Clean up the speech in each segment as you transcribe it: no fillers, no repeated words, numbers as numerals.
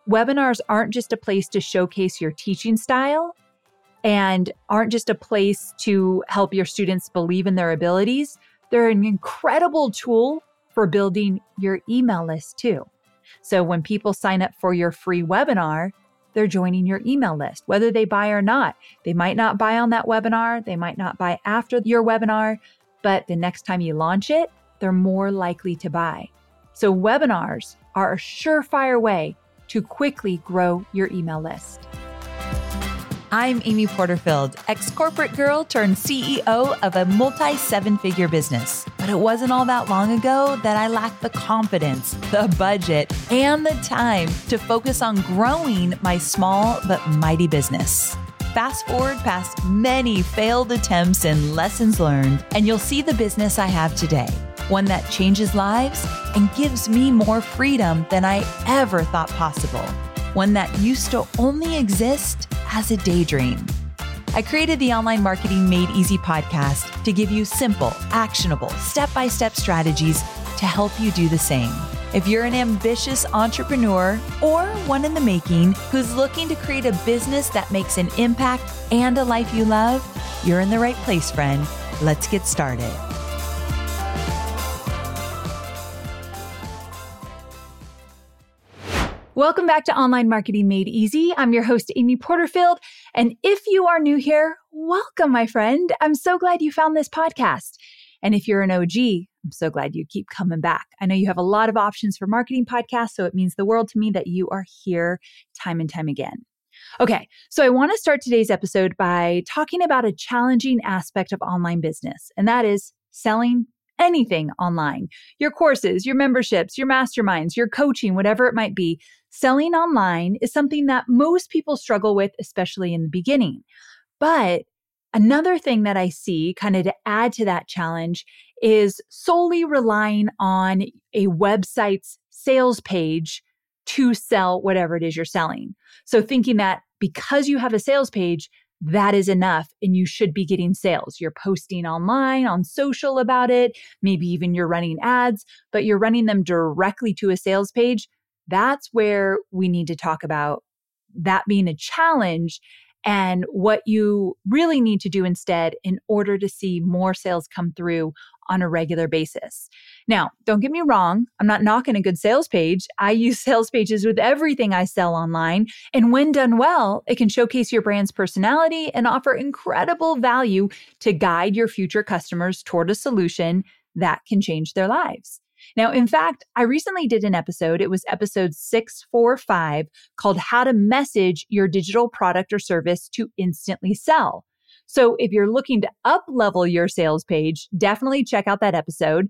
Webinars aren't just a place to showcase your teaching style and aren't just a place to help your students believe in their abilities. They're an incredible tool for building your email list too. So when people sign up for your free webinar, they're joining your email list, whether they buy or not. They might not buy on that webinar. They might not buy after your webinar, but the next time you launch it, they're more likely to buy. So webinars are a surefire way to quickly grow your email list. I'm Amy Porterfield, ex-corporate girl turned CEO of a multi-seven-figure business. But it wasn't all that long ago that I lacked the confidence, the budget, and the time to focus on growing my small but mighty business. Fast forward past many failed attempts and lessons learned, and you'll see the business I have today. One that changes lives and gives me more freedom than I ever thought possible. One that used to only exist as a daydream. I created the Online Marketing Made Easy podcast to give you simple, actionable, step-by-step strategies to help you do the same. If you're an ambitious entrepreneur or one in the making who's looking to create a business that makes an impact and a life you love, you're in the right place, friend. Let's get started. Welcome back to Online Marketing Made Easy. I'm your host, Amy Porterfield. And if you are new here, welcome, my friend. I'm so glad you found this podcast. And if you're an OG, I'm so glad you keep coming back. I know you have a lot of options for marketing podcasts, so it means the world to me that you are here time and time again. Okay, so I want to start today's episode by talking about a challenging aspect of online business, and that is selling anything online. Your courses, your memberships, your masterminds, your coaching, whatever it might be. Selling online is something that most people struggle with, especially in the beginning. But another thing that I see kind of to add to that challenge is solely relying on a website's sales page to sell whatever it is you're selling. So thinking that because you have a sales page, that is enough and you should be getting sales. You're posting online, on social about it, maybe even you're running ads, but you're running them directly to a sales page. That's where we need to talk about that being a challenge and what you really need to do instead in order to see more sales come through on a regular basis. Now, don't get me wrong. I'm not knocking a good sales page. I use sales pages with everything I sell online. And when done well, it can showcase your brand's personality and offer incredible value to guide your future customers toward a solution that can change their lives. Now, in fact, I recently did an episode. It was episode 645 called How to Message Your Digital Product or Service to Instantly Sell. So if you're looking to up-level your sales page, definitely check out that episode,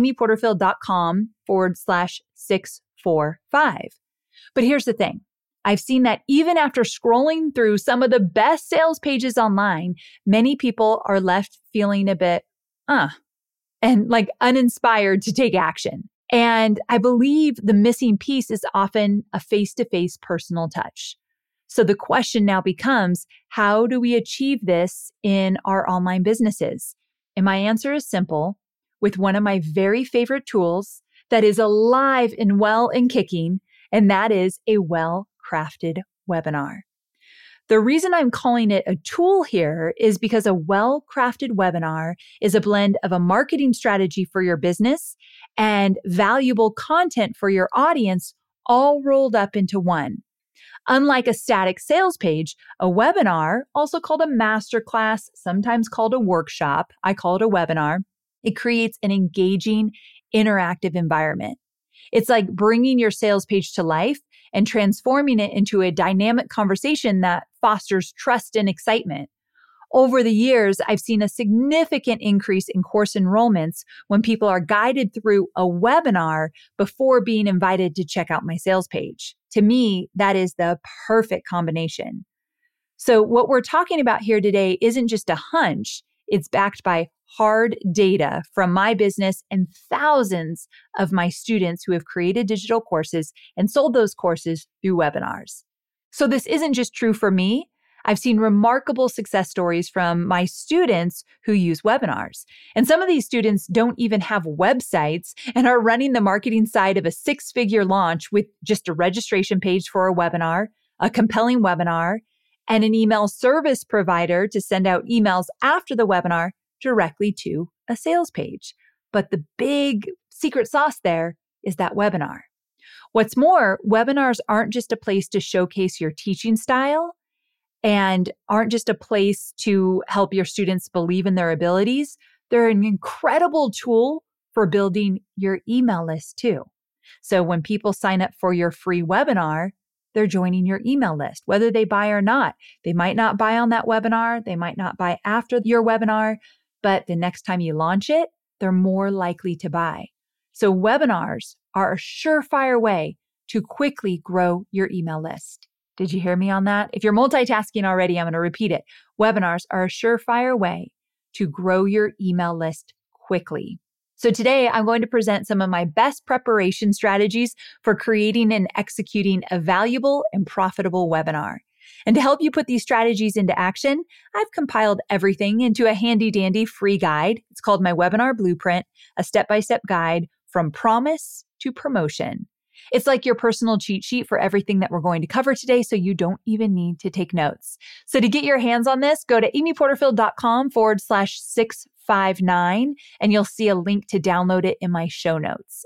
amyporterfield.com/645. But here's the thing. I've seen that even after scrolling through some of the best sales pages online, many people are left feeling a bit, and like uninspired to take action. And I believe the missing piece is often a face-to-face personal touch. So the question now becomes, how do we achieve this in our online businesses? And my answer is simple, with one of my very favorite tools that is alive and well and kicking, and that is a well-crafted webinar. The reason I'm calling it a tool here is because a well-crafted webinar is a blend of a marketing strategy for your business and valuable content for your audience all rolled up into one. Unlike a static sales page, a webinar, also called a masterclass, sometimes called a workshop, I call it a webinar, it creates an engaging, interactive environment. It's like bringing your sales page to life and transforming it into a dynamic conversation that fosters trust and excitement. Over the years, I've seen a significant increase in course enrollments when people are guided through a webinar before being invited to check out my sales page. To me, that is the perfect combination. So what we're talking about here today isn't just a hunch. It's backed by hard data from my business and thousands of my students who have created digital courses and sold those courses through webinars. So this isn't just true for me. I've seen remarkable success stories from my students who use webinars. And some of these students don't even have websites and are running the marketing side of a 6-figure launch with just a registration page for a webinar, a compelling webinar, and an email service provider to send out emails after the webinar directly to a sales page. But the big secret sauce there is that webinar. What's more, webinars aren't just a place to showcase your teaching style and aren't just a place to help your students believe in their abilities. They're an incredible tool for building your email list too. So when people sign up for your free webinar, they're joining your email list, whether they buy or not. They might not buy on that webinar. They might not buy after your webinar, but the next time you launch it, they're more likely to buy. So webinars are a surefire way to quickly grow your email list. Did you hear me on that? If you're multitasking already, I'm going to repeat it. Webinars are a surefire way to grow your email list quickly. So today I'm going to present some of my best preparation strategies for creating and executing a valuable and profitable webinar. And to help you put these strategies into action, I've compiled everything into a handy dandy free guide. It's called my Webinar Blueprint, a step-by-step guide from promise to promotion. It's like your personal cheat sheet for everything that we're going to cover today, so you don't even need to take notes. So to get your hands on this, go to amyporterfield.com/659, and you'll see a link to download it in my show notes,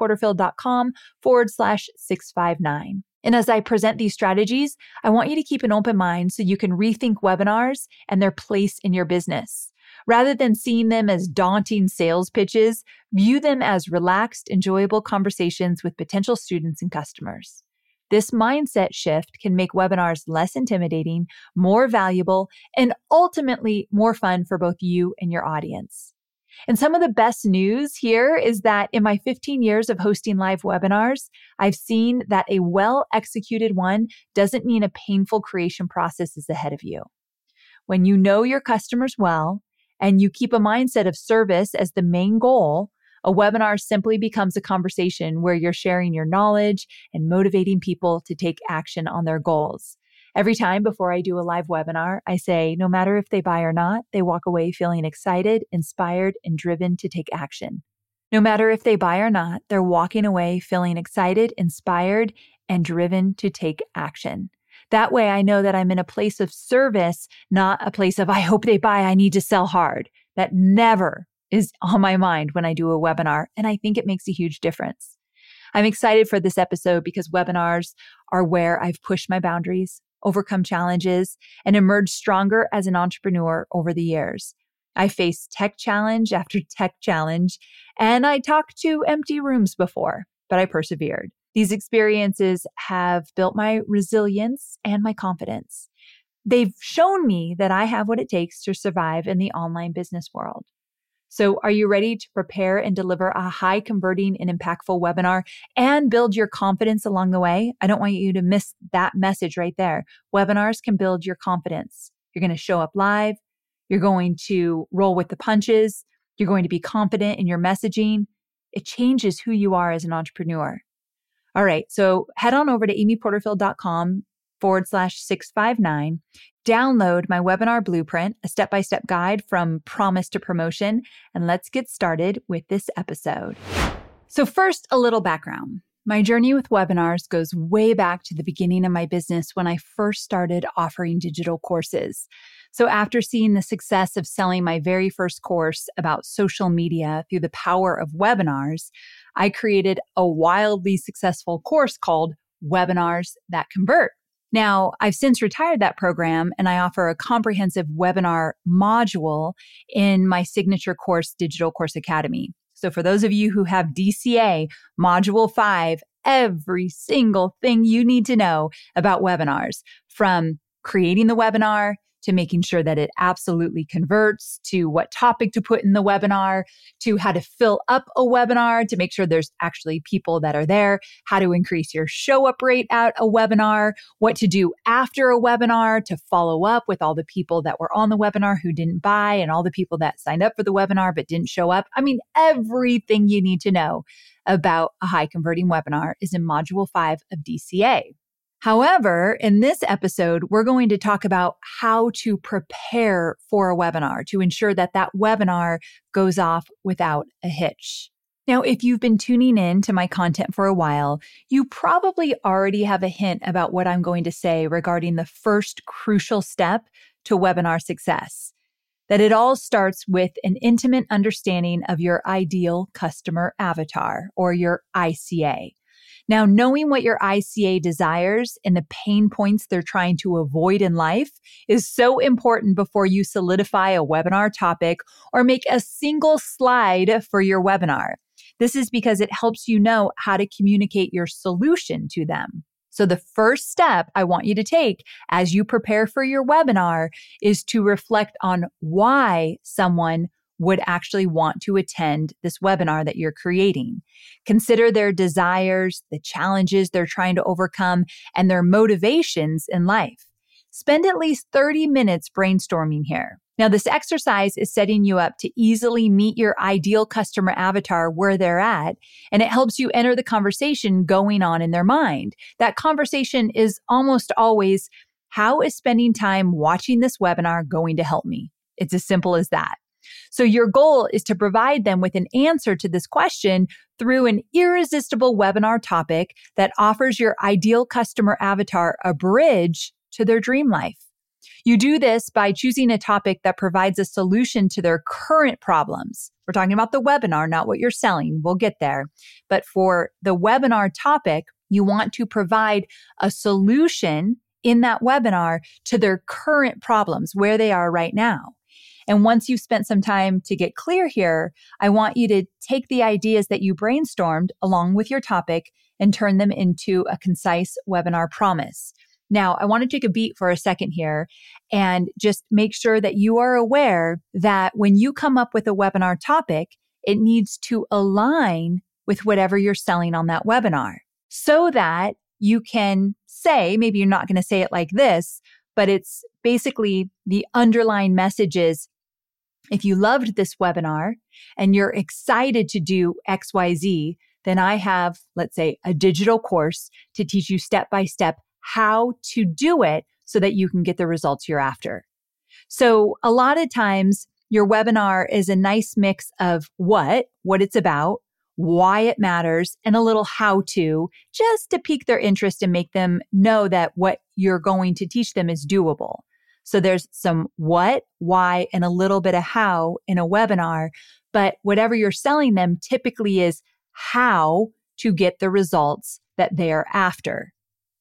amyporterfield.com/659. And as I present these strategies, I want you to keep an open mind so you can rethink webinars and their place in your business. Rather than seeing them as daunting sales pitches, view them as relaxed, enjoyable conversations with potential students and customers. This mindset shift can make webinars less intimidating, more valuable, and ultimately more fun for both you and your audience. And some of the best news here is that in my 15 years of hosting live webinars, I've seen that a well-executed one doesn't mean a painful creation process is ahead of you. When you know your customers well, and you keep a mindset of service as the main goal, a webinar simply becomes a conversation where you're sharing your knowledge and motivating people to take action on their goals. Every time before I do a live webinar, I say, no matter if they buy or not, they walk away feeling excited, inspired, and driven to take action. No matter if they buy or not, they're walking away feeling excited, inspired, and driven to take action. That way I know that I'm in a place of service, not a place of, I hope they buy, I need to sell hard. That never is on my mind when I do a webinar, and I think it makes a huge difference. I'm excited for this episode because webinars are where I've pushed my boundaries, overcome challenges, and emerged stronger as an entrepreneur over the years. I faced tech challenge after tech challenge, and I talked to empty rooms before, but I persevered. These experiences have built my resilience and my confidence. They've shown me that I have what it takes to survive in the online business world. So are you ready to prepare and deliver a high converting and impactful webinar and build your confidence along the way? I don't want you to miss that message right there. Webinars can build your confidence. You're going to show up live. You're going to roll with the punches. You're going to be confident in your messaging. It changes who you are as an entrepreneur. All right, so head on over to amyporterfield.com/659, download my Webinar Blueprint, a step-by-step guide from promise to promotion, and let's get started with this episode. So first, a little background. My journey with webinars goes way back to the beginning of my business when I first started offering digital courses. So after seeing the success of selling my very first course about social media through the power of webinars, I created a wildly successful course called Webinars That Convert. Now, I've since retired that program and I offer a comprehensive webinar module in my signature course, Digital Course Academy. So for those of you who have DCA, Module 5, every single thing you need to know about webinars, from creating the webinar to making sure that it absolutely converts, to what topic to put in the webinar, to how to fill up a webinar to make sure there's actually people that are there, how to increase your show up rate at a webinar, what to do after a webinar to follow up with all the people that were on the webinar who didn't buy and all the people that signed up for the webinar but didn't show up. I mean, everything you need to know about a high converting webinar is in Module 5 of DCA. However, in this episode, we're going to talk about how to prepare for a webinar to ensure that that webinar goes off without a hitch. Now, if you've been tuning in to my content for a while, you probably already have a hint about what I'm going to say regarding the first crucial step to webinar success. That it all starts with an intimate understanding of your ideal customer avatar, or your ICA. Now, knowing what your ICA desires and the pain points they're trying to avoid in life is so important before you solidify a webinar topic or make a single slide for your webinar. This is because it helps you know how to communicate your solution to them. So the first step I want you to take as you prepare for your webinar is to reflect on why someone would actually want to attend this webinar that you're creating. Consider their desires, the challenges they're trying to overcome, and their motivations in life. Spend at least 30 minutes brainstorming here. Now, this exercise is setting you up to easily meet your ideal customer avatar where they're at, and it helps you enter the conversation going on in their mind. That conversation is almost always, how is spending time watching this webinar going to help me? It's as simple as that. So your goal is to provide them with an answer to this question through an irresistible webinar topic that offers your ideal customer avatar a bridge to their dream life. You do this by choosing a topic that provides a solution to their current problems. We're talking about the webinar, not what you're selling. We'll get there. But for the webinar topic, you want to provide a solution in that webinar to their current problems, where they are right now. And once you've spent some time to get clear here, I want you to take the ideas that you brainstormed along with your topic and turn them into a concise webinar promise. Now, I want to take a beat for a second here and just make sure that you are aware that when you come up with a webinar topic, it needs to align with whatever you're selling on that webinar so that you can say, maybe you're not going to say it like this, but it's basically the underlying message is, if you loved this webinar and you're excited to do XYZ, then I have, let's say, a digital course to teach you step by step how to do it so that you can get the results you're after. So a lot of times your webinar is a nice mix of what it's about, why it matters, and a little how to, just to pique their interest and make them know that what you're going to teach them is doable. So there's some what, why, and a little bit of how in a webinar, but whatever you're selling them typically is how to get the results that they are after.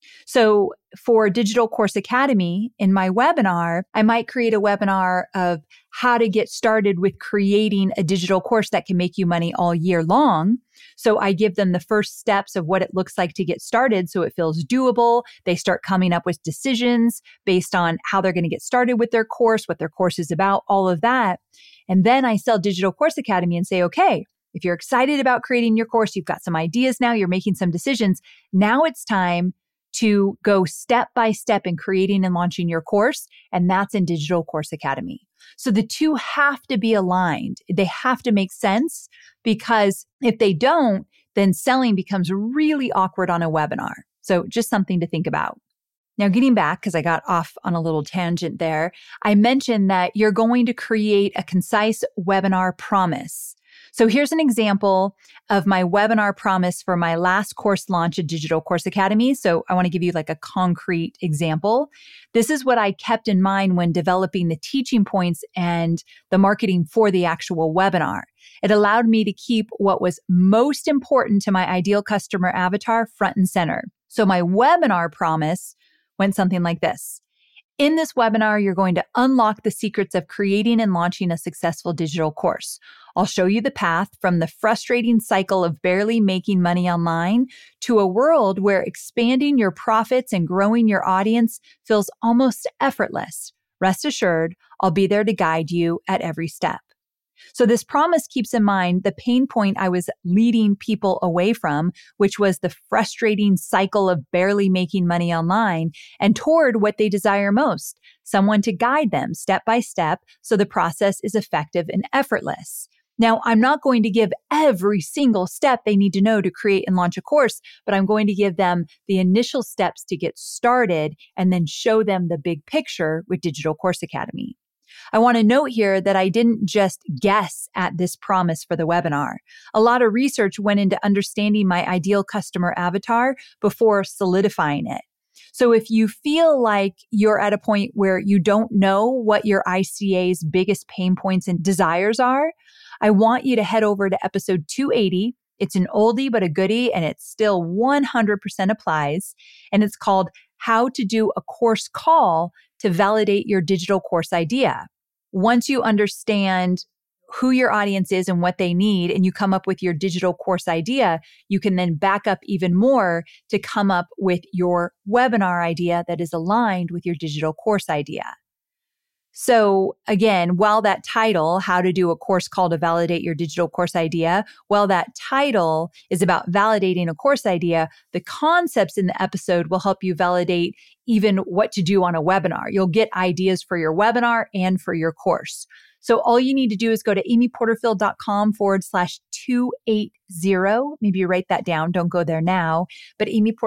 So for Digital Course Academy, in my webinar, I might create a webinar of how to get started with creating a digital course that can make you money all year long. So I give them the first steps of what it looks like to get started so it feels doable. They start coming up with decisions based on how they're going to get started with their course, what their course is about, all of that. And then I sell Digital Course Academy and say, okay, if you're excited about creating your course, you've got some ideas now, you're making some decisions. Now it's time to go step by step in creating and launching your course. And that's in Digital Course Academy. So the two have to be aligned. They have to make sense, because if they don't, then selling becomes really awkward on a webinar. So just something to think about. Now, getting back, because I got off on a little tangent there, I mentioned that you're going to create a concise webinar promise. So here's an example of my webinar promise for my last course launch at Digital Course Academy. So I want to give you like a concrete example. This is what I kept in mind when developing the teaching points and the marketing for the actual webinar. It allowed me to keep what was most important to my ideal customer avatar front and center. So my webinar promise went something like this. In this webinar, you're going to unlock the secrets of creating and launching a successful digital course. I'll show you the path from the frustrating cycle of barely making money online to a world where expanding your profits and growing your audience feels almost effortless. Rest assured, I'll be there to guide you at every step. So this promise keeps in mind the pain point I was leading people away from, which was the frustrating cycle of barely making money online, and toward what they desire most, someone to guide them step by step so the process is effective and effortless. Now, I'm not going to give every single step they need to know to create and launch a course, but I'm going to give them the initial steps to get started and then show them the big picture with Digital Course Academy. I want to note here that I didn't just guess at this promise for the webinar. A lot of research went into understanding my ideal customer avatar before solidifying it. So if you feel like you're at a point where you don't know what your ICA's biggest pain points and desires are, I want you to head over to episode 280. It's an oldie but a goodie, and it still 100% applies. And it's called How to Do a Course Call to Validate Your Digital Course Idea. Once you understand who your audience is and what they need, and you come up with your digital course idea, you can then back up even more to come up with your webinar idea that is aligned with your digital course idea. So again, while that title, How to Do a Course Call to Validate Your Digital Course Idea, while that title is about validating a course idea, the concepts in the episode will help you validate even what to do on a webinar. You'll get ideas for your webinar and for your course. So all you need to do is go to amyporterfield.com/280. Maybe you write that down. Don't go there now, but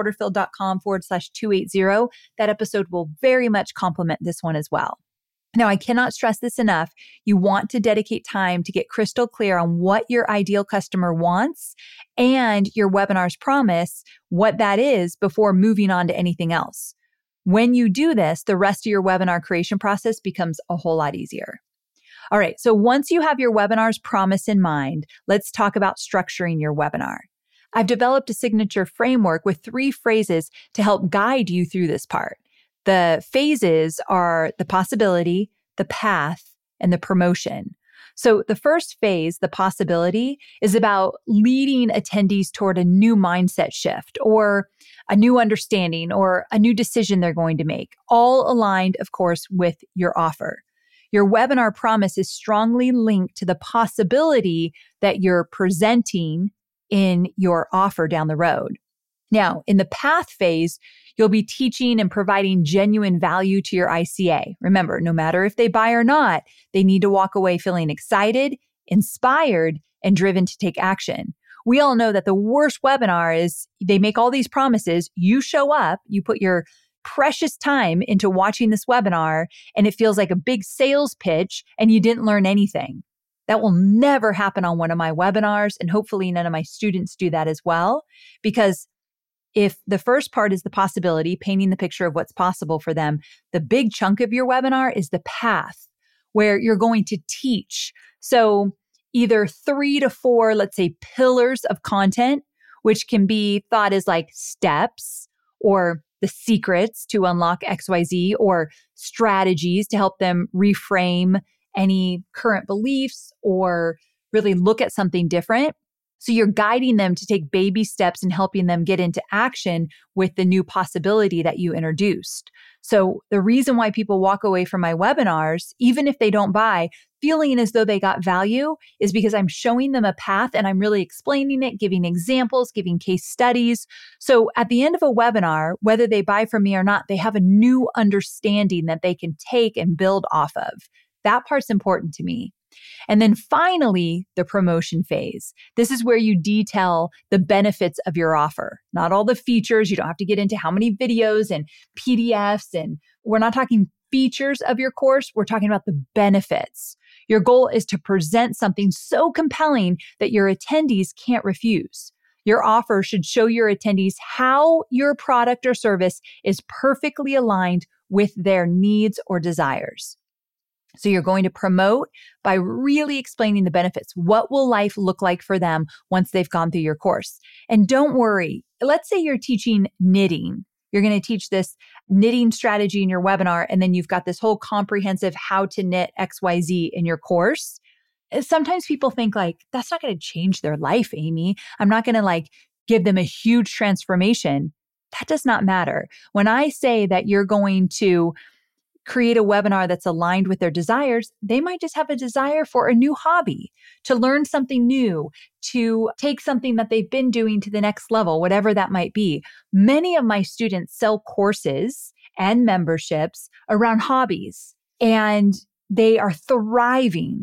amyporterfield.com/280. That episode will very much complement this one as well. Now, I cannot stress this enough. You want to dedicate time to get crystal clear on what your ideal customer wants and your webinar's promise, what that is, before moving on to anything else. When you do this, the rest of your webinar creation process becomes a whole lot easier. All right, so once you have your webinar's promise in mind, let's talk about structuring your webinar. I've developed a signature framework with 3 phrases to help guide you through this part. The phases are the possibility, the path, and the promotion. So the first phase, the possibility, is about leading attendees toward a new mindset shift or a new understanding or a new decision they're going to make, all aligned, of course, with your offer. Your webinar promise is strongly linked to the possibility that you're presenting in your offer down the road. Now, in the path phase, you'll be teaching and providing genuine value to your ICA. Remember, no matter if they buy or not, they need to walk away feeling excited, inspired, and driven to take action. We all know that the worst webinar is they make all these promises, you show up, you put your precious time into watching this webinar, and it feels like a big sales pitch, and you didn't learn anything. That will never happen on one of my webinars, and hopefully none of my students do that as well, because if the first part is the possibility, painting the picture of what's possible for them, the big chunk of your webinar is the path, where you're going to teach. So either 3 to 4, let's say, pillars of content, which can be thought as like steps or the secrets to unlock XYZ, or strategies to help them reframe any current beliefs or really look at something different. So you're guiding them to take baby steps and helping them get into action with the new possibility that you introduced. So the reason why people walk away from my webinars, even if they don't buy, feeling as though they got value, is because I'm showing them a path and I'm really explaining it, giving examples, giving case studies. So at the end of a webinar, whether they buy from me or not, they have a new understanding that they can take and build off of. That part's important to me. And then finally, the promotion phase. This is where you detail the benefits of your offer, not all the features. You don't have to get into how many videos and PDFs, and we're not talking features of your course. We're talking about the benefits. Your goal is to present something so compelling that your attendees can't refuse. Your offer should show your attendees how your product or service is perfectly aligned with their needs or desires. So you're going to promote by really explaining the benefits. What will life look like for them once they've gone through your course? And don't worry. Let's say you're teaching knitting. You're going to teach this knitting strategy in your webinar, and then you've got this whole comprehensive how to knit XYZ in your course. Sometimes people think like, that's not going to change their life, Amy. I'm not going to give them a huge transformation. That does not matter. When I say that you're going to create a webinar that's aligned with their desires, they might just have a desire for a new hobby, to learn something new, to take something that they've been doing to the next level, whatever that might be. Many of my students sell courses and memberships around hobbies, and they are thriving.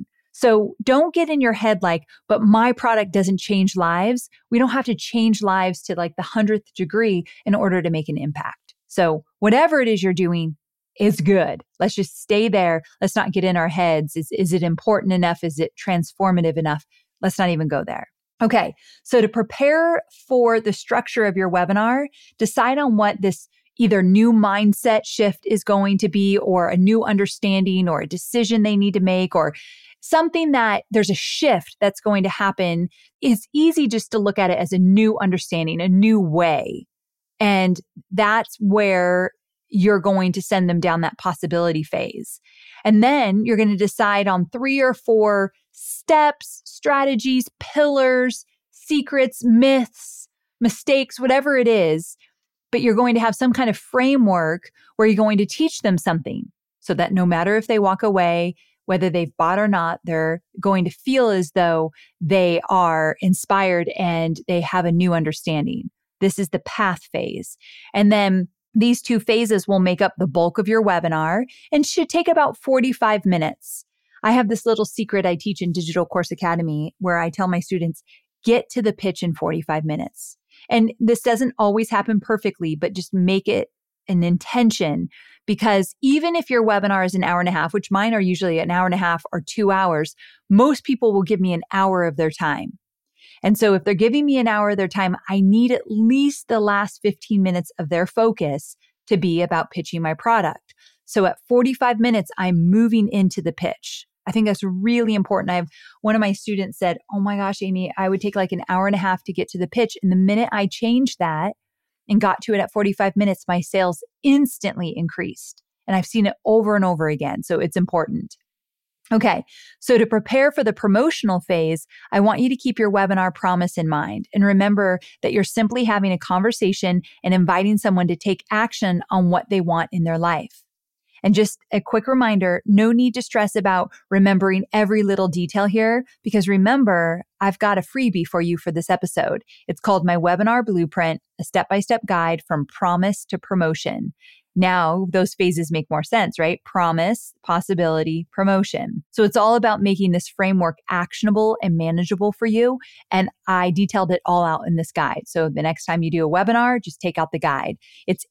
So don't get in your head like, but my product doesn't change lives. We don't have to change lives to like the 100th degree in order to make an impact. So whatever it is you're doing is good. Let's just stay there. Let's not get in our heads. Is it important enough? Is it transformative enough? Let's not even go there. Okay. So to prepare for the structure of your webinar, decide on what this either new mindset shift is going to be, or a new understanding, or a decision they need to make, or something that there's a shift that's going to happen. It's easy just to look at it as a new understanding, a new way. And that's where you're going to send them down that possibility phase. And then you're going to decide on 3 or 4 steps, strategies, pillars, secrets, myths, mistakes, whatever it is. But you're going to have some kind of framework where you're going to teach them something so that no matter if they walk away, whether they've bought or not, they're going to feel as though they are inspired and they have a new understanding. This is the path phase. And then these 2 phases will make up the bulk of your webinar and should take about 45 minutes. I have this little secret I teach in Digital Course Academy where I tell my students, get to the pitch in 45 minutes. And this doesn't always happen perfectly, but just make it an intention, because even if your webinar is an hour and a half, which mine are usually an hour and a half or 2 hours, most people will give me an hour of their time. And so if they're giving me an hour of their time, I need at least the last 15 minutes of their focus to be about pitching my product. So at 45 minutes, I'm moving into the pitch. I think that's really important. I have one of my students said, oh my gosh, Amy, I would take like an hour and a half to get to the pitch. And the minute I changed that and got to it at 45 minutes, my sales instantly increased. And I've seen it over and over again. So it's important. Okay, so to prepare for the promotional phase, I want you to keep your webinar promise in mind. And remember that you're simply having a conversation and inviting someone to take action on what they want in their life. And just a quick reminder, no need to stress about remembering every little detail here, because remember, I've got a freebie for you for this episode. It's called My Webinar Blueprint, a step-by-step guide from promise to promotion. Now, those phases make more sense, right? Promise, possibility, promotion. So it's all about making this framework actionable and manageable for you. And I detailed it all out in this guide. So the next time you do a webinar, just take out the guide. It's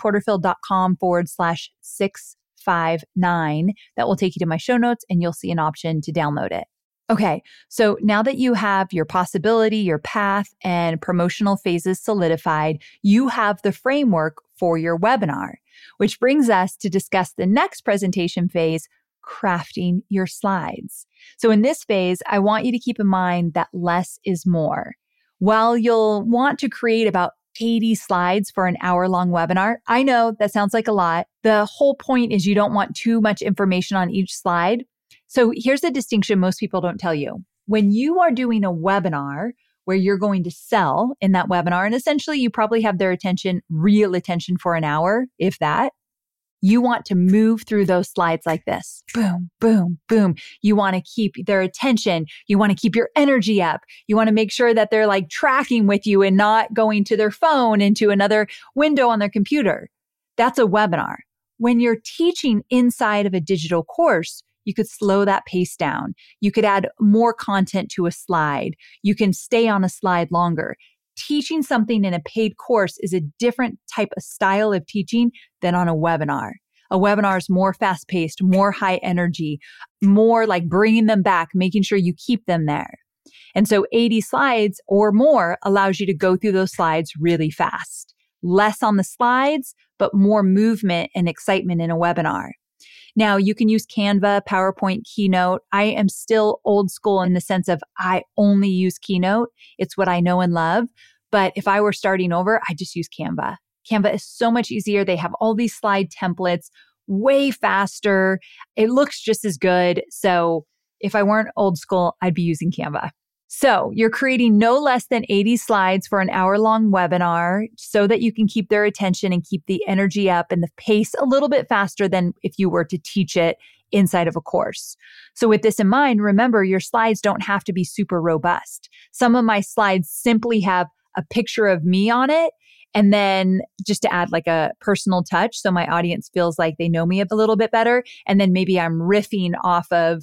amyporterfield.com/659. That will take you to my show notes and you'll see an option to download it. Okay, so now that you have your possibility, your path, and promotional phases solidified, you have the framework for your webinar, which brings us to discuss the next presentation phase, crafting your slides. So in this phase, I want you to keep in mind that less is more. While you'll want to create about 80 slides for an hour-long webinar, I know that sounds like a lot. The whole point is you don't want too much information on each slide. So here's the distinction most people don't tell you. When you are doing a webinar where you're going to sell in that webinar, and essentially you probably have their attention, real attention for an hour, if that, you want to move through those slides like this. Boom, boom, boom. You want to keep their attention. You want to keep your energy up. You want to make sure that they're like tracking with you and not going to their phone into another window on their computer. That's a webinar. When you're teaching inside of a digital course, you could slow that pace down. You could add more content to a slide. You can stay on a slide longer. Teaching something in a paid course is a different type of style of teaching than on a webinar. A webinar is more fast-paced, more high energy, more like bringing them back, making sure you keep them there. And so 80 slides or more allows you to go through those slides really fast. Less on the slides, but more movement and excitement in a webinar. Now, you can use Canva, PowerPoint, Keynote. I am still old school in the sense of I only use Keynote. It's what I know and love. But if I were starting over, I just use Canva. Canva is so much easier. They have all these slide templates, way faster. It looks just as good. So if I weren't old school, I'd be using Canva. So you're creating no less than 80 slides for an hour-long webinar so that you can keep their attention and keep the energy up and the pace a little bit faster than if you were to teach it inside of a course. So with this in mind, remember your slides don't have to be super robust. Some of my slides simply have a picture of me on it, and then just to add like a personal touch so my audience feels like they know me a little bit better. And then maybe I'm riffing off of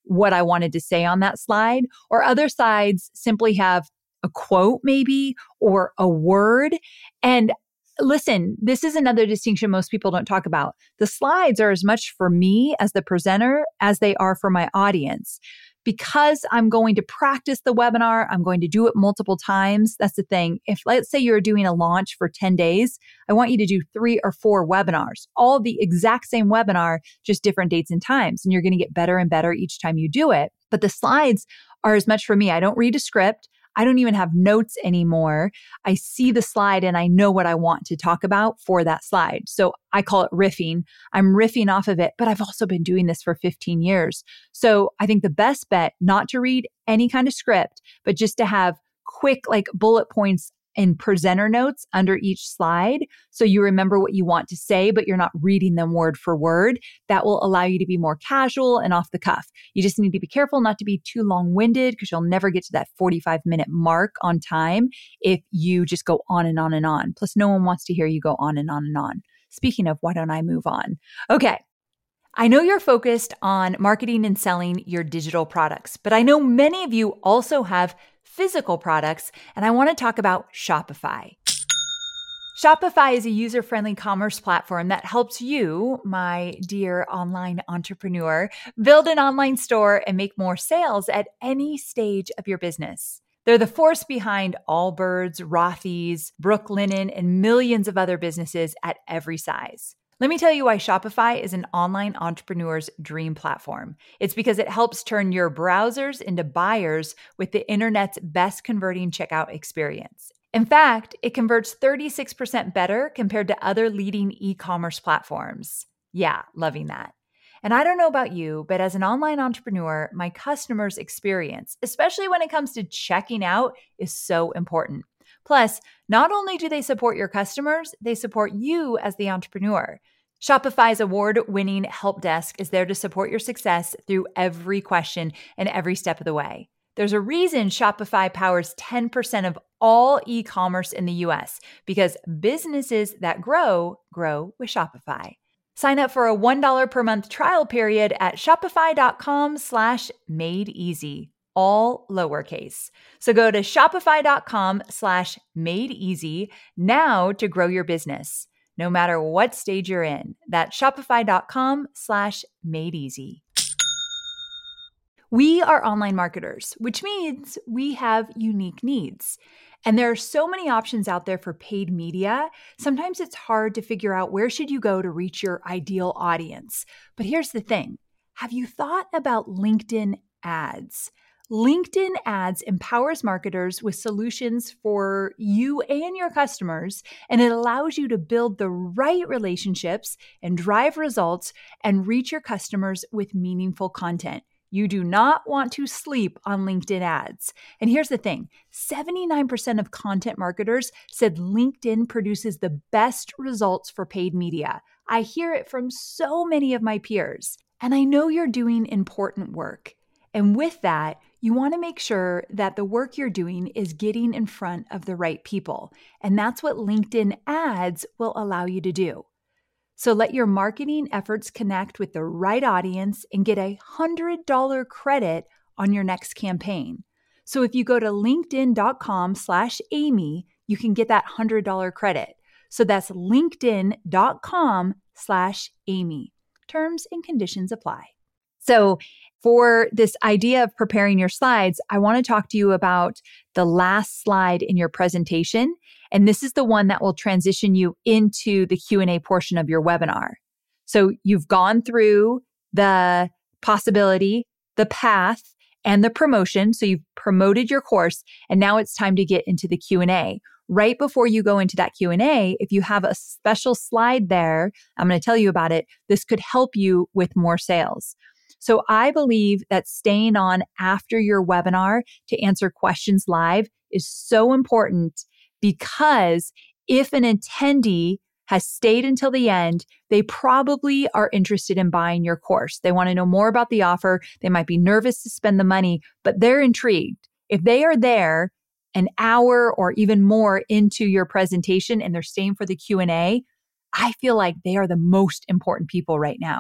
what I wanted to say on that slide, or other slides simply have a quote maybe or a word. And listen, this is another distinction most people don't talk about. The slides are as much for me as the presenter as they are for my audience. Because I'm going to practice the webinar, I'm going to do it multiple times. That's the thing. If let's say you're doing a launch for 10 days, I want you to do 3 or 4 webinars, all the exact same webinar, just different dates and times. And you're going to get better and better each time you do it. But the slides are as much for me. I don't read a script. I don't even have notes anymore. I see the slide and I know what I want to talk about for that slide. So I call it riffing. I'm riffing off of it, but I've also been doing this for 15 years. So I think the best bet, not to read any kind of script, but just to have quick like bullet points and presenter notes under each slide. So you remember what you want to say, but you're not reading them word for word. That will allow you to be more casual and off the cuff. You just need to be careful not to be too long-winded because you'll never get to that 45-minute mark on time if you just go on and on and on. Plus, no one wants to hear you go on and on and on. Speaking of, why don't I move on? Okay. I know you're focused on marketing and selling your digital products, but I know many of you also have physical products, and I want to talk about Shopify. Shopify is a user-friendly commerce platform that helps you, my dear online entrepreneur, build an online store and make more sales at any stage of your business. They're the force behind Allbirds, Rothy's, Brooklinen, and millions of other businesses at every size. Let me tell you why Shopify is an online entrepreneur's dream platform. It's because it helps turn your browsers into buyers with the internet's best converting checkout experience. In fact, it converts 36% better compared to other leading e-commerce platforms. Yeah, loving that. And I don't know about you, but as an online entrepreneur, my customers' experience, especially when it comes to checking out, is so important. Plus, not only do they support your customers, they support you as the entrepreneur. Shopify's award-winning help desk is there to support your success through every question and every step of the way. There's a reason Shopify powers 10% of all e-commerce in the US, because businesses that grow with Shopify. Sign up for a $1 per month trial period at shopify.com/madeeasy. All lowercase. So go to shopify.com/madeeasy now to grow your business, no matter what stage you're in. That's shopify.com/madeeasy. We are online marketers, which means we have unique needs. And there are so many options out there for paid media. Sometimes it's hard to figure out where should you go to reach your ideal audience. But here's the thing. Have you thought about LinkedIn ads? LinkedIn ads empowers marketers with solutions for you and your customers, and it allows you to build the right relationships and drive results and reach your customers with meaningful content. You do not want to sleep on LinkedIn ads. And here's the thing, 79% of content marketers said LinkedIn produces the best results for paid media. I hear it from so many of my peers. And I know you're doing important work. And with that, you want to make sure that the work you're doing is getting in front of the right people. And that's what LinkedIn ads will allow you to do. So let your marketing efforts connect with the right audience and get a $100 credit on your next campaign. So if you go to linkedin.com/Amy, you can get that $100 credit. So that's linkedin.com/Amy. Terms and conditions apply. So for this idea of preparing your slides, I want to talk to you about the last slide in your presentation. And this is the one that will transition you into the Q&A portion of your webinar. So you've gone through the possibility, the path, and the promotion. So you've promoted your course, and now it's time to get into the Q&A. Right before you go into that Q&A, if you have a special slide there, I'm going to tell you about it. This could help you with more sales. So I believe that staying on after your webinar to answer questions live is so important, because if an attendee has stayed until the end, they probably are interested in buying your course. They want to know more about the offer. They might be nervous to spend the money, but they're intrigued. If they are there an hour or even more into your presentation and they're staying for the Q&A, I feel like they are the most important people right now.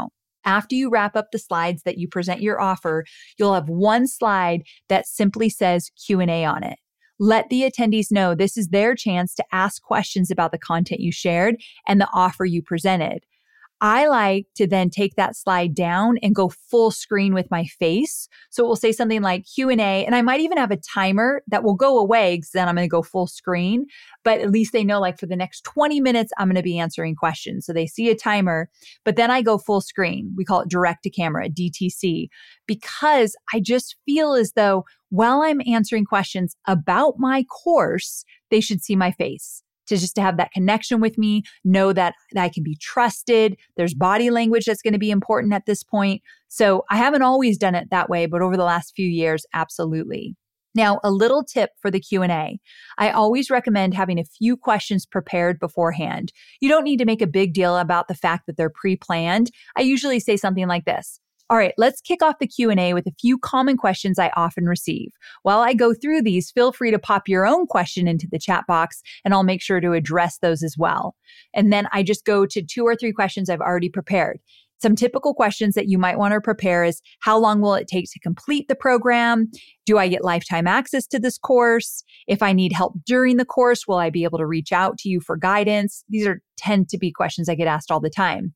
After you wrap up the slides that you present your offer, you'll have one slide that simply says Q&A on it. Let the attendees know this is their chance to ask questions about the content you shared and the offer you presented. I like to then take that slide down and go full screen with my face. So it will say something like Q&A, and I might even have a timer that will go away because then I'm going to go full screen. But at least they know like for the next 20 minutes, I'm going to be answering questions. So they see a timer, but then I go full screen. We call it direct to camera, DTC, because I just feel as though while I'm answering questions about my course, they should see my face. To have that connection with me, know that I can be trusted. There's body language that's going to be important at this point. So I haven't always done it that way, but over the last few years, absolutely. Now, a little tip for the Q&A. I always recommend having a few questions prepared beforehand. You don't need to make a big deal about the fact that they're pre-planned. I usually say something like this. All right, let's kick off the Q&A with a few common questions I often receive. While I go through these, feel free to pop your own question into the chat box, and I'll make sure to address those as well. And then I just go to 2 or 3 questions I've already prepared. Some typical questions that you might want to prepare is, how long will it take to complete the program? Do I get lifetime access to this course? If I need help during the course, will I be able to reach out to you for guidance? These tend to be questions I get asked all the time.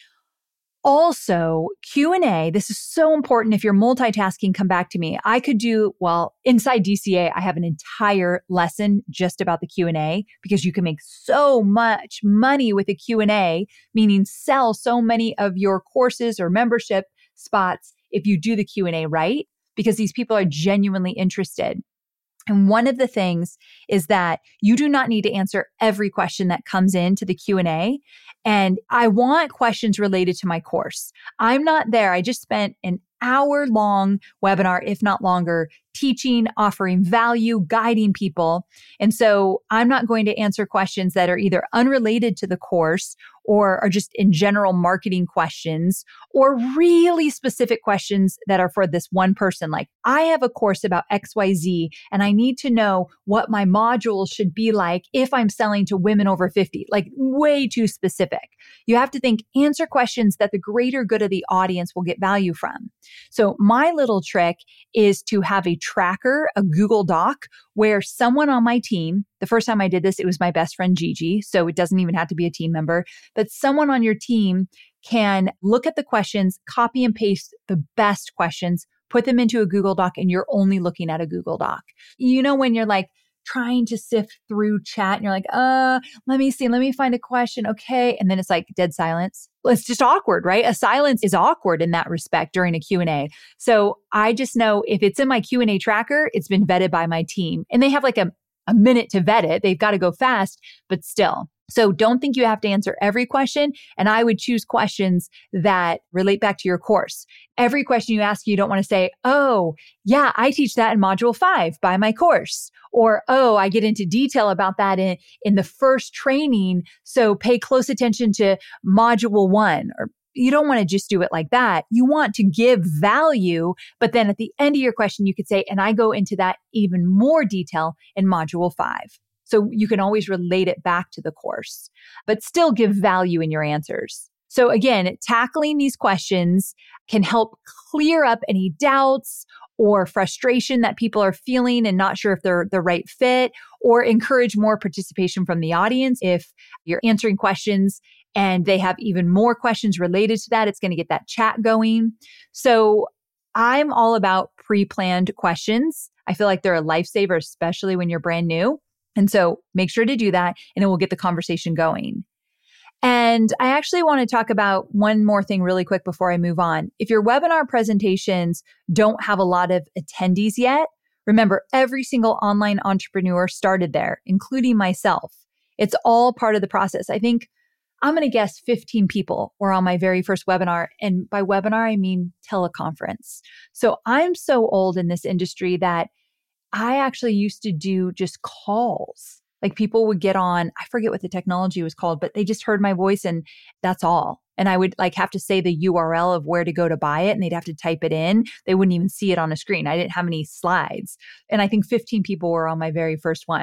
Also, Q&A, this is so important. If you're multitasking, come back to me. I could do, inside DCA, I have an entire lesson just about the Q&A because you can make so much money with a Q&A, meaning sell so many of your courses or membership spots if you do the Q&A right, because these people are genuinely interested. And one of the things is that you do not need to answer every question that comes into the Q&A. And I want questions related to my course. I'm not there. I just spent an hour-long webinar, if not longer, teaching, offering value, guiding people. And so I'm not going to answer questions that are either unrelated to the course or are just in general marketing questions or really specific questions that are for this one person. Like, I have a course about XYZ and I need to know what my module should be like if I'm selling to women over 50, like way too specific. You have to answer questions that the greater good of the audience will get value from. So my little trick is to have a tracker, a Google Doc, where someone on my team, the first time I did this, it was my best friend Gigi, so it doesn't even have to be a team member, but someone on your team can look at the questions, copy and paste the best questions, put them into a Google Doc, and you're only looking at a Google Doc. You know, when you're like trying to sift through chat and you're like, let me find a question. Okay. And then it's like dead silence. Well, it's just awkward, right? A silence is awkward in that respect during a Q&A. So I just know if it's in my Q&A tracker, it's been vetted by my team and they have like a minute to vet it. They've got to go fast, but still. So don't think you have to answer every question. And I would choose questions that relate back to your course. Every question you ask, you don't want to say, oh, yeah, I teach that in module 5 by my course. Or, oh, I get into detail about that in the first training. So pay close attention to module 1. Or you don't want to just do it like that. You want to give value. But then at the end of your question, you could say, and I go into that even more detail in module 5. So you can always relate it back to the course, but still give value in your answers. So again, tackling these questions can help clear up any doubts or frustration that people are feeling and not sure if they're the right fit, or encourage more participation from the audience. If you're answering questions and they have even more questions related to that, it's going to get that chat going. So I'm all about pre-planned questions. I feel like they're a lifesaver, especially when you're brand new. And so make sure to do that and it will get the conversation going. And I actually want to talk about one more thing really quick before I move on. If your webinar presentations don't have a lot of attendees yet, remember every single online entrepreneur started there, including myself. It's all part of the process. I think I'm going to guess 15 people were on my very first webinar. And by webinar, I mean teleconference. So I'm so old in this industry that I actually used to do just calls. Like people would get on, I forget what the technology was called, but they just heard my voice and that's all. And I would like have to say the URL of where to go to buy it and they'd have to type it in. They wouldn't even see it on a screen. I didn't have any slides. And I think 15 people were on my very first one.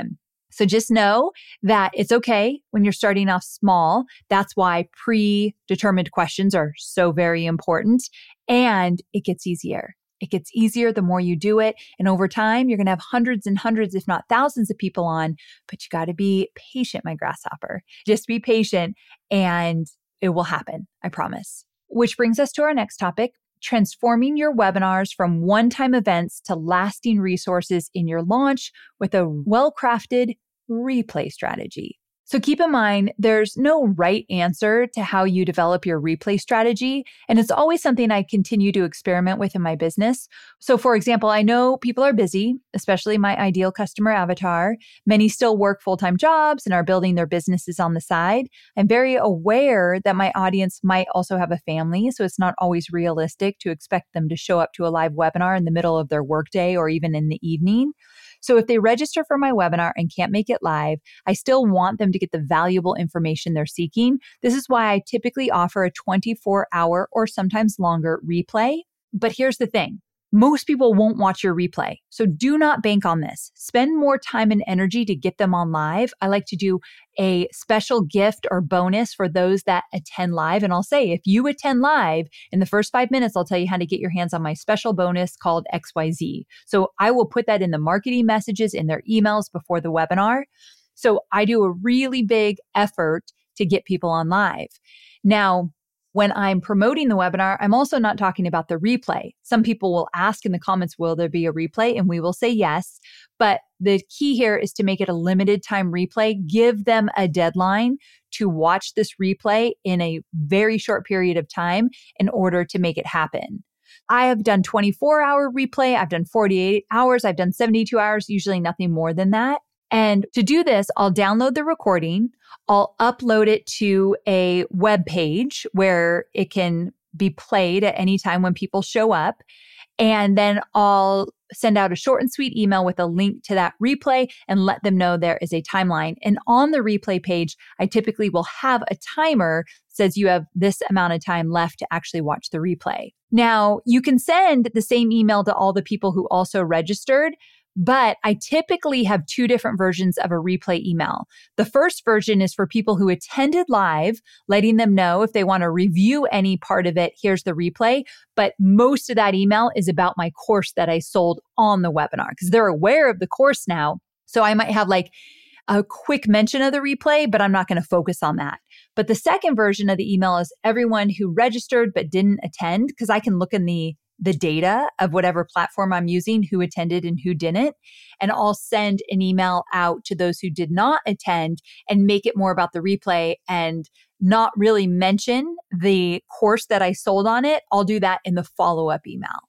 So just know that it's okay when you're starting off small. That's why predetermined questions are so very important. And it gets easier. It gets easier the more you do it. And over time, you're going to have hundreds and hundreds, if not thousands of people on, but you got to be patient, my grasshopper. Just be patient and it will happen. I promise. Which brings us to our next topic, transforming your webinars from one-time events to lasting resources in your launch with a well-crafted replay strategy. So keep in mind, there's no right answer to how you develop your replay strategy, and it's always something I continue to experiment with in my business. So for example, I know people are busy, especially my ideal customer avatar. Many still work full-time jobs and are building their businesses on the side. I'm very aware that my audience might also have a family, so it's not always realistic to expect them to show up to a live webinar in the middle of their workday or even in the evening. So if they register for my webinar and can't make it live, I still want them to get the valuable information they're seeking. This is why I typically offer a 24-hour or sometimes longer replay. But here's the thing. Most people won't watch your replay. So do not bank on this. Spend more time and energy to get them on live. I like to do a special gift or bonus for those that attend live. And I'll say, if you attend live in the first 5 minutes, I'll tell you how to get your hands on my special bonus called XYZ. So I will put that in the marketing messages in their emails before the webinar. So I do a really big effort to get people on live. Now, when I'm promoting the webinar, I'm also not talking about the replay. Some people will ask in the comments, will there be a replay? And we will say yes. But the key here is to make it a limited time replay. Give them a deadline to watch this replay in a very short period of time in order to make it happen. I have done 24-hour replay. I've done 48 hours. I've done 72 hours, usually nothing more than that. And to do this, I'll download the recording. I'll upload it to a web page where it can be played at any time when people show up. And then I'll send out a short and sweet email with a link to that replay and let them know there is a timeline. And on the replay page, I typically will have a timer that says you have this amount of time left to actually watch the replay. Now, you can send the same email to all the people who also registered, but I typically have two different versions of a replay email. The first version is for people who attended live, letting them know if they want to review any part of it, here's the replay. But most of that email is about my course that I sold on the webinar because they're aware of the course now. So I might have like a quick mention of the replay, but I'm not going to focus on that. But the second version of the email is everyone who registered but didn't attend, because I can look in the data of whatever platform I'm using, who attended and who didn't. And I'll send an email out to those who did not attend and make it more about the replay and not really mention the course that I sold on it. I'll do that in the follow-up email.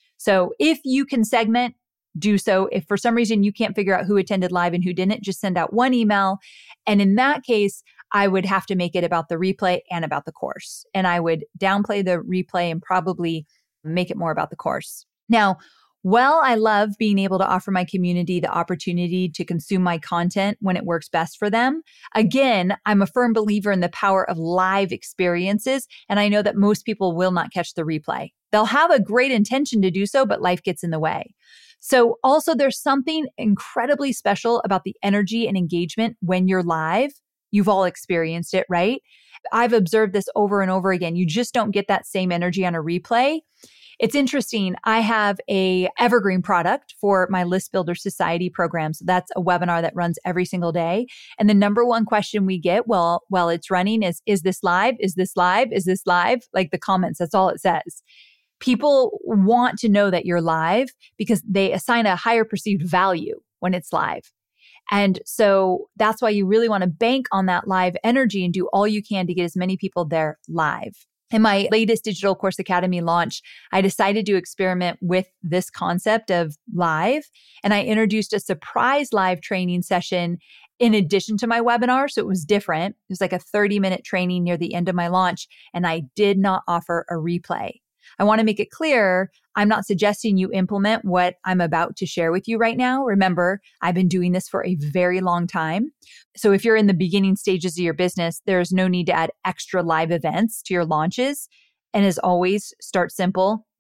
So if you can segment, do so. If for some reason you can't figure out who attended live and who didn't, just send out one email. And in that case, I would have to make it about the replay and about the course. And I would downplay the replay and probably make it more about the course. Now, while I love being able to offer my community the opportunity to consume my content when it works best for them, again, I'm a firm believer in the power of live experiences, and I know that most people will not catch the replay. They'll have a great intention to do so, but life gets in the way. So also, there's something incredibly special about the energy and engagement when you're live. You've all experienced it, right? I've observed this over and over again. You just don't get that same energy on a replay. It's interesting. I have a evergreen product for my List Builder Society program. So that's a webinar that runs every single day. And the number one question we get while it's running is this live? Is this live? Is this live? Like the comments, that's all it says. People want to know that you're live because they assign a higher perceived value when it's live. And so that's why you really want to bank on that live energy and do all you can to get as many people there live. In my latest Digital Course Academy launch, I decided to experiment with this concept of live, and I introduced a surprise live training session in addition to my webinar. So it was different. It was like a 30-minute training near the end of my launch, and I did not offer a replay. I want to make it clear, I'm not suggesting you implement what I'm about to share with you right now. Remember, I've been doing this for a very long time. So if you're in the beginning stages of your business, there's no need to add extra live events to your launches. And as always, start simple,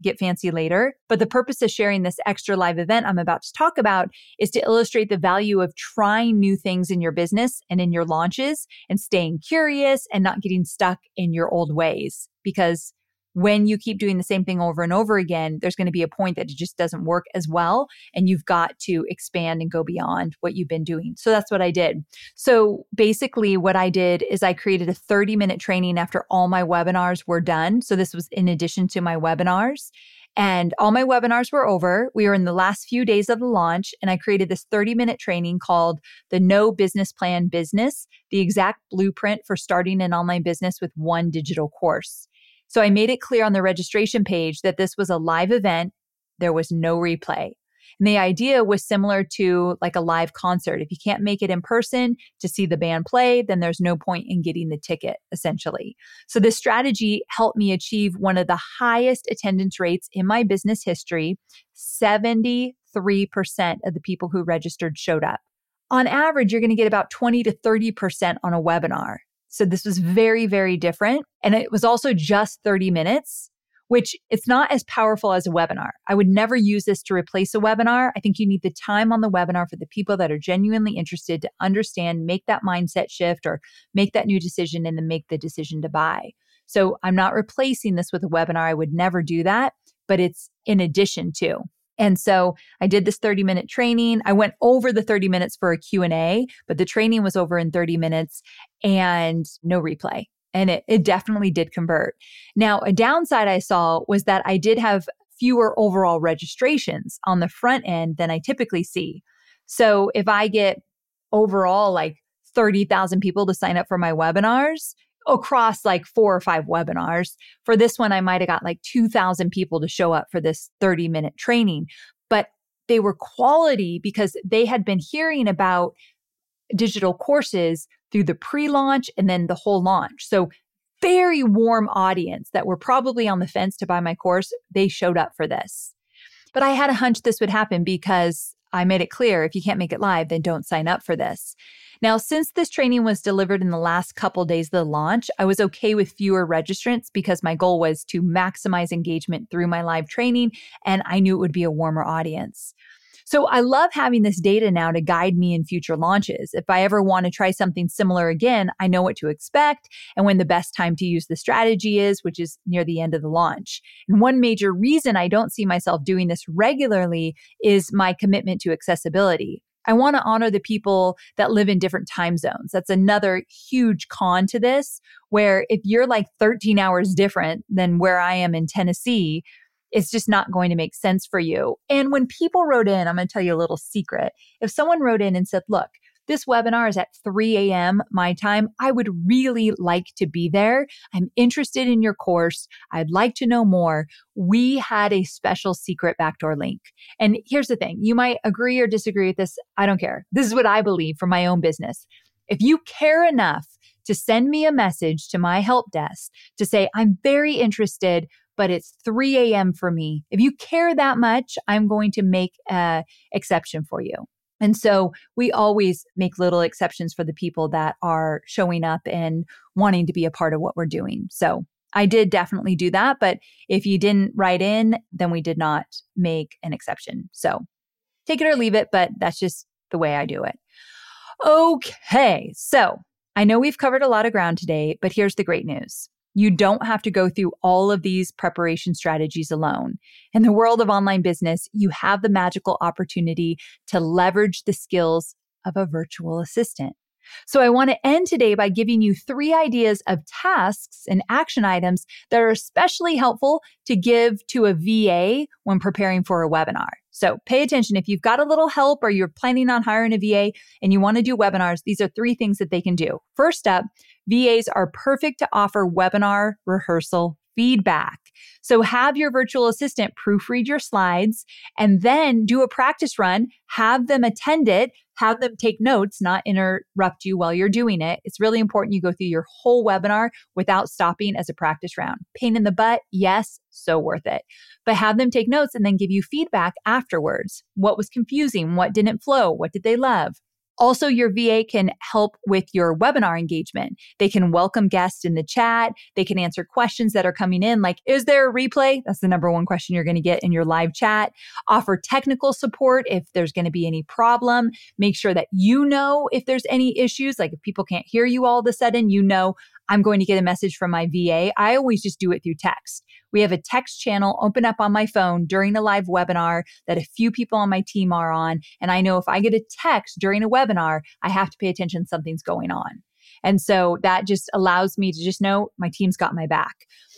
get fancy later. But the purpose of sharing this extra live event I'm about to talk about is to illustrate the value of trying new things in your business and in your launches and staying curious and not getting stuck in your old ways. Because when you keep doing the same thing over and over again, there's going to be a point that it just doesn't work as well. And you've got to expand and go beyond what you've been doing. So that's what I did. So basically what I did is I created a 30-minute training after all my webinars were done. So this was in addition to my webinars. And all my webinars were over. We were in the last few days of the launch, and I created this 30-minute training called the No Business Plan Business, the exact blueprint for starting an online business with one digital course. So I made it clear on the registration page that this was a live event. There was no replay. And the idea was similar to like a live concert. If you can't make it in person to see the band play, then there's no point in getting the ticket, essentially. So this strategy helped me achieve one of the highest attendance rates in my business history. 73% of the people who registered showed up. On average, you're going to get about 20 to 30% on a webinar. So this was very, very different. And it was also just 30 minutes, which it's not as powerful as a webinar. I would never use this to replace a webinar. I think you need the time on the webinar for the people that are genuinely interested to understand, make that mindset shift or make that new decision and then make the decision to buy. So I'm not replacing this with a webinar. I would never do that, but it's in addition to. And so I did this 30-minute training. I went over the 30 minutes for a Q&A, but the training was over in 30 minutes and no replay. And it definitely did convert. Now, a downside I saw was that I did have fewer overall registrations on the front end than I typically see. So if I get overall like 30,000 people to sign up for my webinars, across like 4 or 5 webinars. For this one, I might have got like 2,000 people to show up for this 30-minute training, but they were quality because they had been hearing about digital courses through the pre-launch and then the whole launch. So very warm audience that were probably on the fence to buy my course. They showed up for this. But I had a hunch this would happen because I made it clear, if you can't make it live, then don't sign up for this. Now, since this training was delivered in the last couple days of the launch, I was okay with fewer registrants because my goal was to maximize engagement through my live training, and I knew it would be a warmer audience. So I love having this data now to guide me in future launches. If I ever want to try something similar again, I know what to expect and when the best time to use the strategy is, which is near the end of the launch. And one major reason I don't see myself doing this regularly is my commitment to accessibility. I want to honor the people that live in different time zones. That's another huge con to this, where if you're like 13 hours different than where I am in Tennessee, it's just not going to make sense for you. And when people wrote in, I'm going to tell you a little secret. If someone wrote in and said, look, this webinar is at 3 a.m. my time, I would really like to be there. I'm interested in your course. I'd like to know more. We had a special secret backdoor link. And here's the thing. You might agree or disagree with this. I don't care. This is what I believe for my own business. If you care enough to send me a message to my help desk to say, I'm very interested, but it's 3 a.m. for me. If you care that much, I'm going to make an exception for you. And so we always make little exceptions for the people that are showing up and wanting to be a part of what we're doing. So I did definitely do that. But if you didn't write in, then we did not make an exception. So take it or leave it, but that's just the way I do it. Okay. So I know we've covered a lot of ground today, but here's the great news. You don't have to go through all of these preparation strategies alone. In the world of online business, you have the magical opportunity to leverage the skills of a virtual assistant. So I want to end today by giving you 3 ideas of tasks and action items that are especially helpful to give to a VA when preparing for a webinar. So pay attention. If you've got a little help or you're planning on hiring a VA and you want to do webinars, these are 3 things that they can do. First up, VAs are perfect to offer webinar rehearsal feedback. So have your virtual assistant proofread your slides and then do a practice run, have them attend it, have them take notes, not interrupt you while you're doing it. It's really important you go through your whole webinar without stopping as a practice round. Pain in the butt? Yes, so worth it. But have them take notes and then give you feedback afterwards. What was confusing? What didn't flow? What did they love? Also, your VA can help with your webinar engagement. They can welcome guests in the chat. They can answer questions that are coming in, like, is there a replay? That's the number one question you're going to get in your live chat. Offer technical support if there's going to be any problem. Make sure that you know if there's any issues, like if people can't hear you all of a sudden, I'm going to get a message from my VA. I always just do it through text. We have a text channel open up on my phone during the live webinar that a few people on my team are on. And I know if I get a text during a webinar, I have to pay attention, something's going on. And so that just allows me to just know my team's got my back.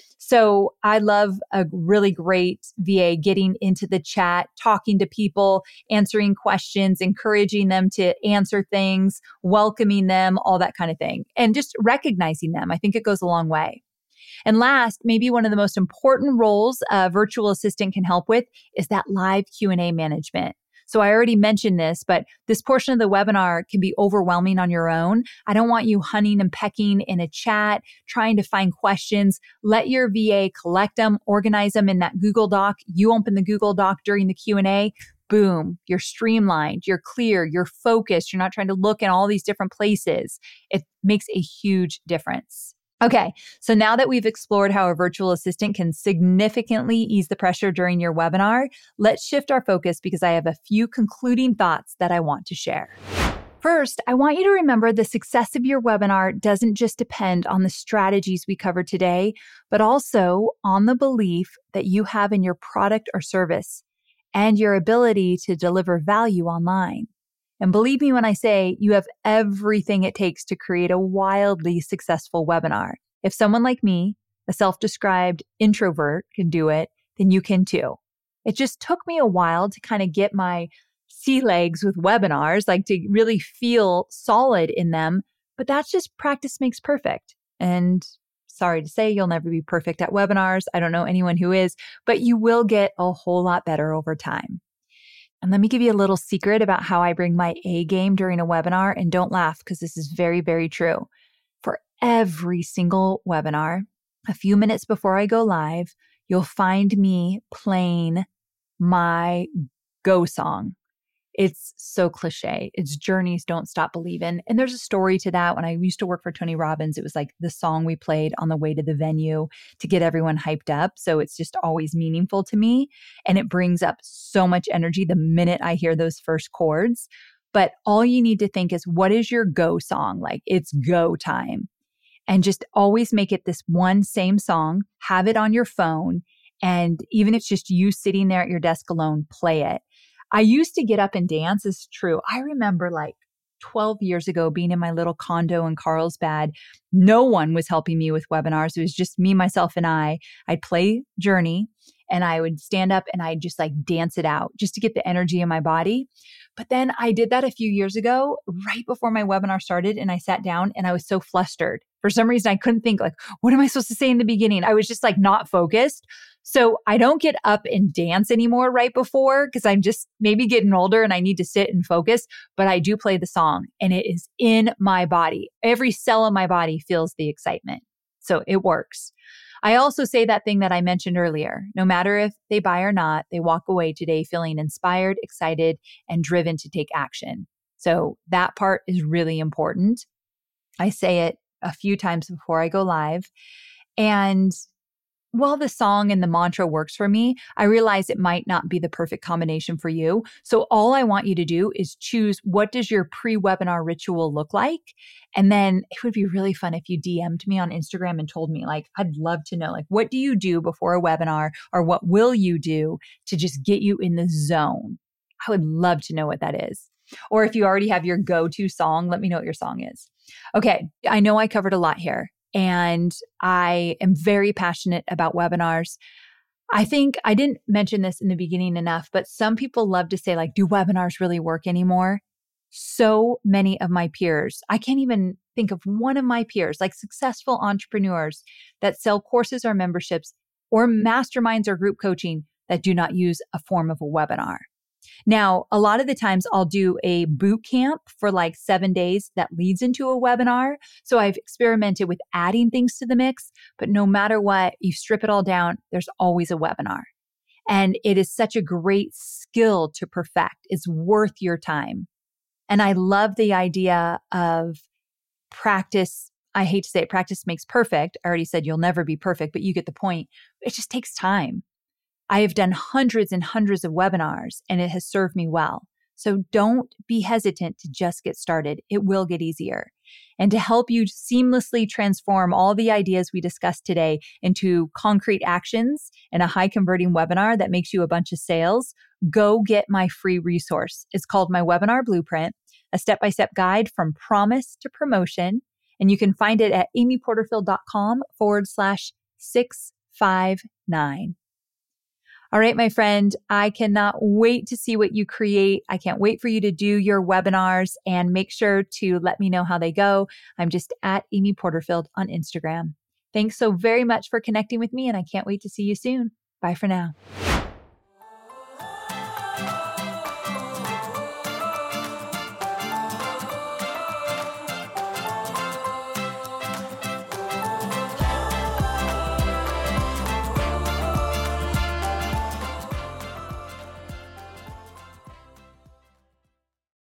So I love a really great VA getting into the chat, talking to people, answering questions, encouraging them to answer things, welcoming them, all that kind of thing, and just recognizing them. I think it goes a long way. And last, maybe one of the most important roles a virtual assistant can help with is that live Q&A management. So I already mentioned this, but this portion of the webinar can be overwhelming on your own. I don't want you hunting and pecking in a chat, trying to find questions. Let your VA collect them, organize them in that Google Doc. You open the Google Doc during the Q&A. Boom, you're streamlined, you're clear, you're focused. You're not trying to look in all these different places. It makes a huge difference. Okay, so now that we've explored how a virtual assistant can significantly ease the pressure during your webinar, let's shift our focus because I have a few concluding thoughts that I want to share. First, I want you to remember the success of your webinar doesn't just depend on the strategies we covered today, but also on the belief that you have in your product or service and your ability to deliver value online. And believe me when I say you have everything it takes to create a wildly successful webinar. If someone like me, a self-described introvert, can do it, then you can too. It just took me a while to kind of get my sea legs with webinars, like to really feel solid in them. But that's just practice makes perfect. And sorry to say, you'll never be perfect at webinars. I don't know anyone who is, but you will get a whole lot better over time. And let me give you a little secret about how I bring my A game during a webinar. And don't laugh because this is very, very true. For every single webinar, a few minutes before I go live, you'll find me playing my go song. It's so cliche. It's Journeys Don't Stop Believin'. And there's a story to that. When I used to work for Tony Robbins, it was like the song we played on the way to the venue to get everyone hyped up. So it's just always meaningful to me. And it brings up so much energy the minute I hear those first chords. But all you need to think is, what is your go song? Like, it's go time. And just always make it this one same song, have it on your phone. And even if it's just you sitting there at your desk alone, play it. I used to get up and dance, is true. I remember like 12 years ago being in my little condo in Carlsbad. No one was helping me with webinars. It was just me, myself, and I. I'd play Journey and I would stand up and I'd just like dance it out just to get the energy in my body. But then I did that a few years ago, right before my webinar started, and I sat down and I was so flustered. For some reason, I couldn't think like, what am I supposed to say in the beginning? I was just like not focused. So I don't get up and dance anymore right before because I'm just maybe getting older and I need to sit and focus, but I do play the song and it is in my body. Every cell in my body feels the excitement. So it works. I also say that thing that I mentioned earlier. No matter if they buy or not, they walk away today feeling inspired, excited, and driven to take action. So that part is really important. I say it a few times before I go live. And while the song and the mantra works for me, I realize it might not be the perfect combination for you. So all I want you to do is choose, what does your pre-webinar ritual look like? And then it would be really fun if you DM'd me on Instagram and told me, like, I'd love to know, like, what do you do before a webinar, or what will you do to just get you in the zone? I would love to know what that is. Or if you already have your go-to song, let me know what your song is. Okay, I know I covered a lot here. And I am very passionate about webinars. I think I didn't mention this in the beginning enough, but some people love to say, like, do webinars really work anymore? So many of my peers, I can't even think of one of my peers, like successful entrepreneurs that sell courses or memberships or masterminds or group coaching, that do not use a form of a webinar. Now, a lot of the times I'll do a boot camp for like 7 days that leads into a webinar. So I've experimented with adding things to the mix, but no matter what, you strip it all down, there's always a webinar. And it is such a great skill to perfect. It's worth your time. And I love the idea of practice. I hate to say it, practice makes perfect. I already said you'll never be perfect, but you get the point. It just takes time. I have done hundreds and hundreds of webinars, and it has served me well. So don't be hesitant to just get started. It will get easier. And to help you seamlessly transform all the ideas we discussed today into concrete actions and a high converting webinar that makes you a bunch of sales, go get my free resource. It's called My Webinar Blueprint, a step-by-step guide from promise to promotion. And you can find it at amyporterfield.com/659. All right, my friend, I cannot wait to see what you create. I can't wait for you to do your webinars, and make sure to let me know how they go. I'm just at Amy Porterfield on Instagram. Thanks so very much for connecting with me, and I can't wait to see you soon. Bye for now.